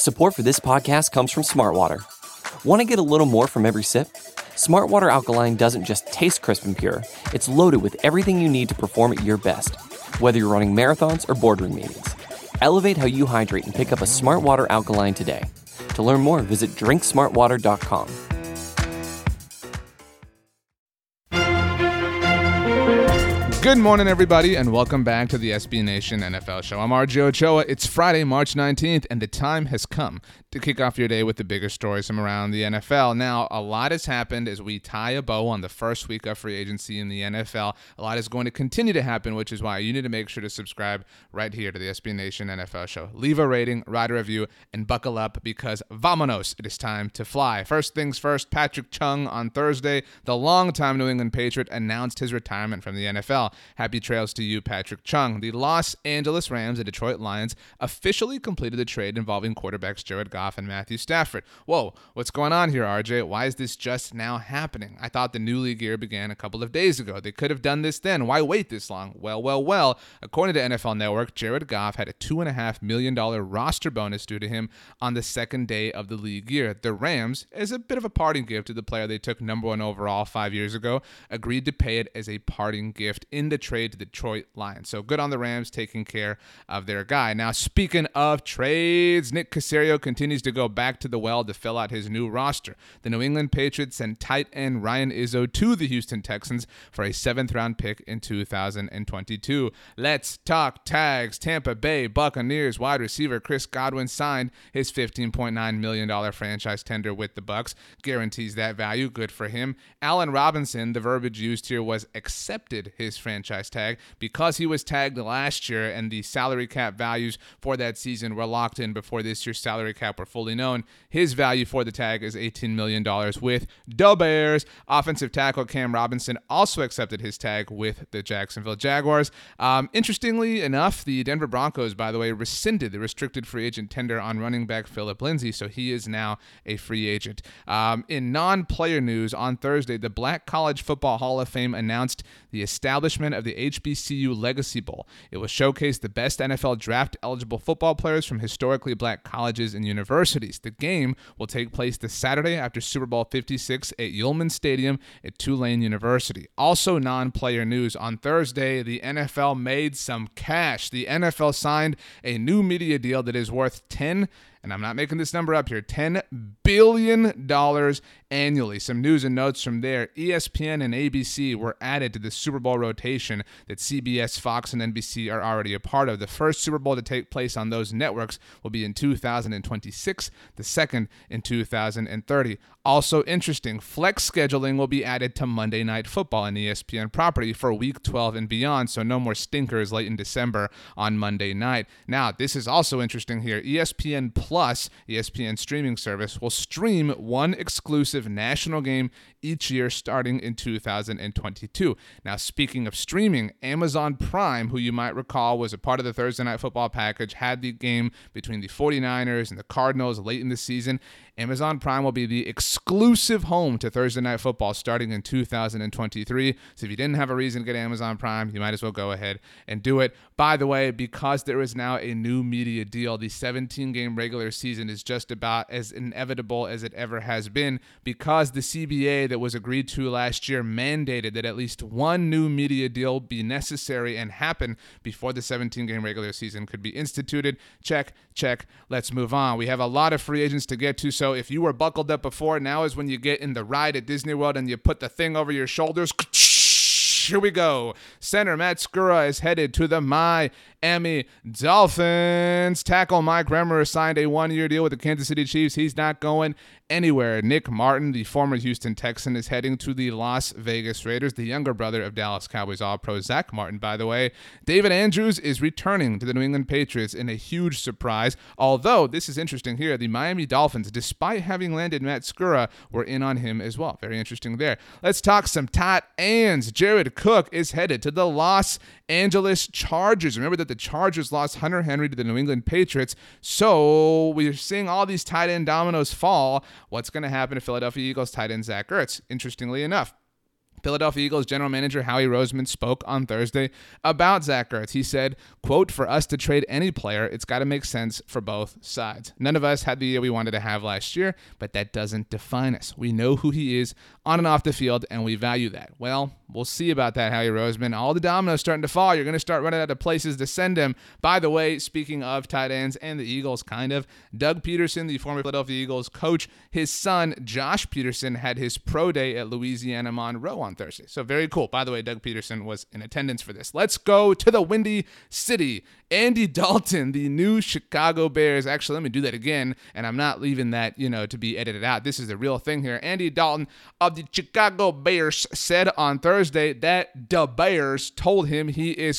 Support for this podcast comes from Smartwater. Want to get a little more from every sip? Smartwater Alkaline doesn't just taste crisp and pure, it's loaded with everything you need to perform at your best, whether you're running marathons or boardroom meetings. Elevate how you hydrate and pick up a Smartwater Alkaline today. To learn more, visit drinksmartwater.com. Good morning, everybody, and welcome back to the SB Nation NFL Show. I'm RJ Ochoa. It's Friday, March 19th, and the time has come to kick off your day with the bigger stories from around the NFL. Now, a lot has happened as we tie a bow on the first week of free agency in the NFL. A lot is going to continue to happen, which is why you need to make sure to subscribe right here to the SB Nation NFL Show. Leave a rating, write a review, and buckle up because vamonos, it is time to fly. First things first, Patrick Chung on Thursday, the longtime New England Patriot, announced his retirement from the NFL. Happy trails to you, Patrick Chung. The Los Angeles Rams and Detroit Lions officially completed the trade involving quarterbacks Jared Goff and Matthew Stafford. Whoa, what's going on here, RJ? Why is this just now happening? I thought the new league year began a couple of days ago. They could have done this then. Why wait this long? Well. According to NFL Network, Jared Goff had a $2.5 million roster bonus due to him on the second day of the league year. The Rams, as a bit of a parting gift to the player they took number 1 overall 5 years ago, agreed to pay it as a parting gift in the trade to the Detroit Lions. So good on the Rams taking care of their guy. Now, speaking of trades, Nick Caserio continues to go back to the well to fill out his new roster. The New England Patriots sent tight end Ryan Izzo to the Houston Texans for a 7th-round pick in 2022. Let's talk tags. Tampa Bay Buccaneers wide receiver Chris Godwin signed his $15.9 million franchise tender with the Bucs. Guarantees that value. Good for him. Allen Robinson, the verbiage used here was accepted his franchise tag because he was tagged last year and the salary cap values for that season were locked in before this year's salary cap were fully known. His value for the tag is $18 million with the Bears. Offensive tackle Cam Robinson also accepted his tag with the Jacksonville Jaguars. Interestingly enough, the Denver Broncos, by the way, rescinded the restricted free agent tender on running back Phillip Lindsay, so he is now a free agent. In non-player news, on Thursday, the Black College Football Hall of Fame announced the establishment of the HBCU Legacy Bowl. It will showcase the best NFL draft-eligible football players from historically black colleges and universities. The game will take place this Saturday after Super Bowl 56 at Yulman Stadium at Tulane University. Also non-player news, on Thursday, the NFL made some cash. The NFL signed a new media deal that is worth and I'm not making this number up here, $10 billion annually. Some news and notes from there. ESPN and ABC were added to the Super Bowl rotation that CBS, Fox, and NBC are already a part of. The first Super Bowl to take place on those networks will be in 2026, the second in 2030. Also interesting, flex scheduling will be added to Monday Night Football in ESPN property for Week 12 and beyond, so no more stinkers late in December on Monday night. Now, this is also interesting here. ESPN Plus, ESPN streaming service, will stream one exclusive national game each year starting in 2022. Now, speaking of streaming, Amazon Prime, who you might recall was a part of the Thursday Night Football package, had the game between the 49ers and the Cardinals late in the season. Amazon Prime will be the exclusive home to Thursday Night Football starting in 2023. So if you didn't have a reason to get Amazon Prime, you might as well go ahead and do it. By the way, because there is now a new media deal, the 17-game regular season is just about as inevitable as it ever has been, because the CBA that was agreed to last year mandated that at least one new media deal be necessary and happen before the 17-game regular season could be instituted. Check. Let's move on. We have a lot of free agents to get to, so if you were buckled up before, now is when you get in the ride at Disney World and you put the thing over your shoulders. Here we go. Center Matt Skura is headed to the Miami Dolphins. Tackle Mike Remmer signed a 1-year deal with the Kansas City Chiefs. He's not going anywhere. Nick Martin, the former Houston Texan, is heading to the Las Vegas Raiders, the younger brother of Dallas Cowboys All-Pro Zach Martin, by the way. David Andrews is returning to the New England Patriots in a huge surprise, although this is interesting here. The Miami Dolphins, despite having landed Matt Skura, were in on him as well. Very interesting there. Let's talk some tight ends. Jared Cook is headed to the Los Angeles Chargers. Remember that the Chargers lost Hunter Henry to the New England Patriots, so we're seeing all these tight end dominoes fall. What's going to happen to Philadelphia Eagles tight end Zach Ertz? Interestingly enough, Philadelphia Eagles general manager Howie Roseman spoke on Thursday about Zach Ertz. He said, quote, "For us to trade any player, it's got to make sense for both sides. None of us had the year we wanted to have last year, but that doesn't define us. We know who he is on and off the field, and we value that." Well, we'll see about that, Howie Roseman. All the dominoes starting to fall. You're going to start running out of places to send him. By the way, speaking of tight ends and the Eagles, kind of, Doug Peterson, the former Philadelphia Eagles coach, his son, Josh Peterson, had his pro day at Louisiana Monroe on Thursday. So very cool. By the way, Doug Peterson was in attendance for this. Let's go to the Windy City. Andy Dalton, the new Chicago Bears. Actually, let me do that again, and I'm not leaving that, to be edited out. This is the real thing here. Andy Dalton of the Chicago Bears said on Thursday that the Bears told him he is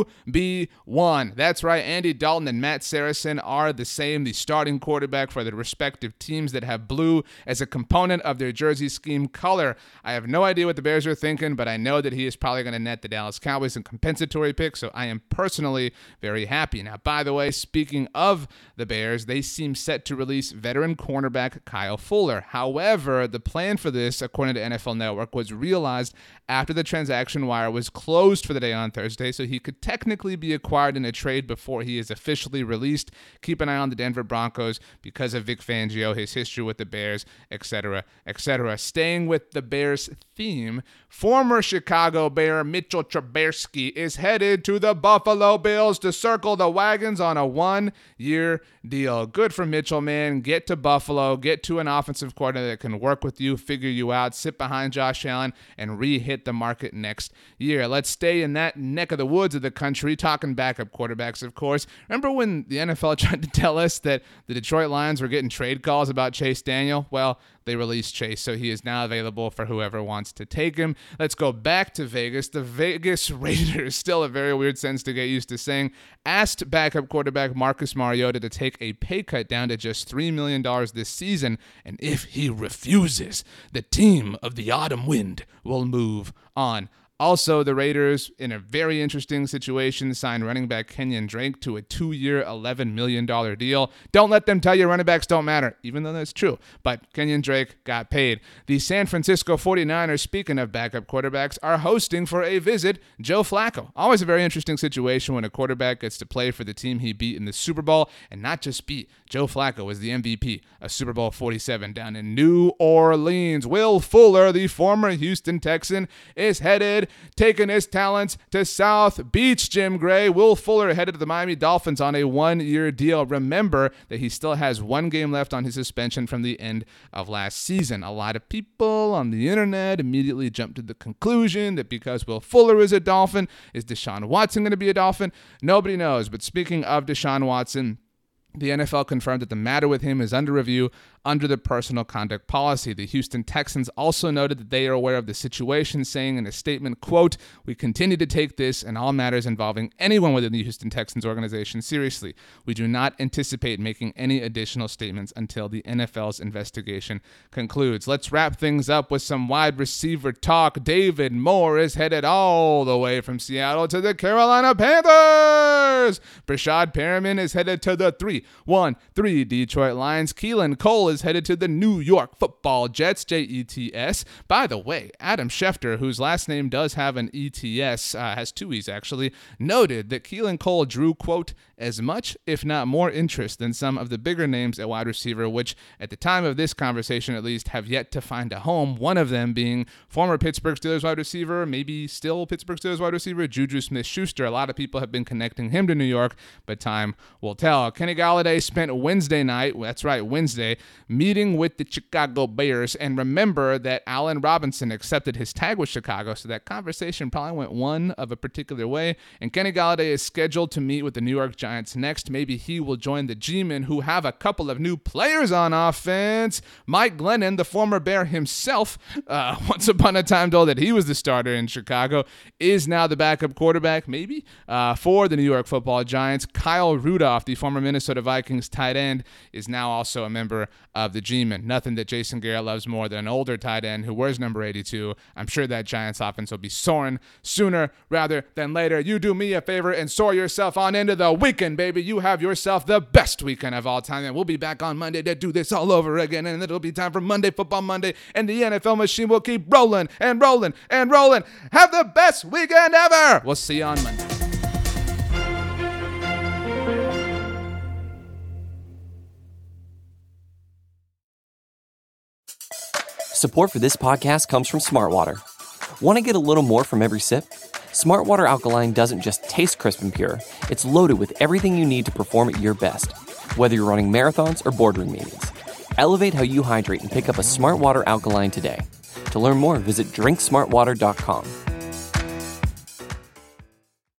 QB1. That's right. Andy Dalton and Matt Saracen are the starting quarterback for the respective teams that have blue as a component of their jersey scheme color. I have no idea what the Bears are thinking, but I know that he is probably going to net the Dallas Cowboys in compensatory picks, so I am personally very happy. Now, by the way, speaking of the Bears, they seem set to release veteran cornerback Kyle Fuller. However, the plan for this, according to NFL Network, was realized after the transaction wire was closed for the day on Thursday, so he could technically be acquired in a trade before he is officially released. Keep an eye on the Denver Broncos because of Vic Fangio, his history with the Bears, etc., etc. Staying with the Bears theme, former Chicago Bear Mitchell Trubisky is headed to the Buffalo Bills to circle the wagons on a one-year deal. Good for Mitchell, man. Get to Buffalo. Get to an offensive coordinator that can work with you, figure you out, sit behind Josh Allen, and re-hit the market next year. Let's stay in that neck of the woods of the country, talking backup quarterbacks, of course. Remember when the NFL tried to tell us that the Detroit Lions were getting trade calls about Chase Daniel? Well, they released Chase, so he is now available for whoever wants to take him. Let's go back to Vegas. The Vegas Raiders, still a very weird sentence to get used to saying, asked backup quarterback Marcus Mariota to take a pay cut down to just $3 million this season, and if he refuses, the team of the autumn wind will move on. Also, the Raiders, in a very interesting situation, signed running back Kenyon Drake to a 2-year, $11 million deal. Don't let them tell you running backs don't matter, even though that's true. But Kenyon Drake got paid. The San Francisco 49ers, speaking of backup quarterbacks, are hosting for a visit Joe Flacco. Always a very interesting situation when a quarterback gets to play for the team he beat in the Super Bowl, and not just beat. Joe Flacco was the MVP of Super Bowl 47 down in New Orleans. Will Fuller, the former Houston Texan, is taking his talents to South Beach, Jim Gray. Will Fuller headed to the Miami Dolphins on a 1-year deal. Remember that he still has 1 game left on his suspension from the end of last season. A lot of people on the internet immediately jumped to the conclusion that because Will Fuller is a Dolphin, is Deshaun Watson going to be a Dolphin? Nobody knows. But speaking of Deshaun Watson, the NFL confirmed that the matter with him is under review under the personal conduct policy. The Houston Texans also noted that they are aware of the situation, saying in a statement, quote, "We continue to take this and all matters involving anyone within the Houston Texans organization seriously. We do not anticipate making any additional statements until the NFL's investigation concludes." Let's wrap things up with some wide receiver talk. David Moore is headed all the way from Seattle to the Carolina Panthers. Brashad Perriman is headed to the 3-1-3 Detroit Lions. Keelan Cole is headed to the New York Football Jets, Jets. By the way, Adam Schefter, whose last name does have an ETS, has 2 E's actually, noted that Keelan Cole drew, quote, as much, if not more interest than some of the bigger names at wide receiver, which at the time of this conversation at least have yet to find a home, one of them being former Pittsburgh Steelers wide receiver, maybe still Pittsburgh Steelers wide receiver, Juju Smith-Schuster. A lot of people have been connecting him to New York, but time will tell. Kenny Golladay spent Wednesday night, that's right, Wednesday, meeting with the Chicago Bears, and remember that Allen Robinson accepted his tag with Chicago, so that conversation probably went one of a particular way, and Kenny Golladay is scheduled to meet with the New York Giants next. Maybe he will join the G-Men, who have a couple of new players on offense. Mike Glennon, the former Bear himself, once upon a time told that he was the starter in Chicago, is now the backup quarterback, maybe, for the New York Football Giants. Kyle Rudolph, the former Minnesota Minnesota Vikings tight end, is now also a member of the G-Men. Nothing that Jason Garrett loves more than an older tight end who wears number 82. I'm sure that Giants offense will be soaring sooner rather than later. You do me a favor and soar yourself on into the weekend, baby. You have yourself the best weekend of all time, and we'll be back on Monday to do this all over again, and it'll be time for Monday Football Monday, and the NFL machine will keep rolling and rolling and rolling. Have the best weekend ever. We'll see you on Monday. Support for this podcast comes from Smartwater. Want to get a little more from every sip? Smartwater Alkaline doesn't just taste crisp and pure. It's loaded with everything you need to perform at your best, whether you're running marathons or boardroom meetings. Elevate how you hydrate and pick up a Smartwater Alkaline today. To learn more, visit drinksmartwater.com.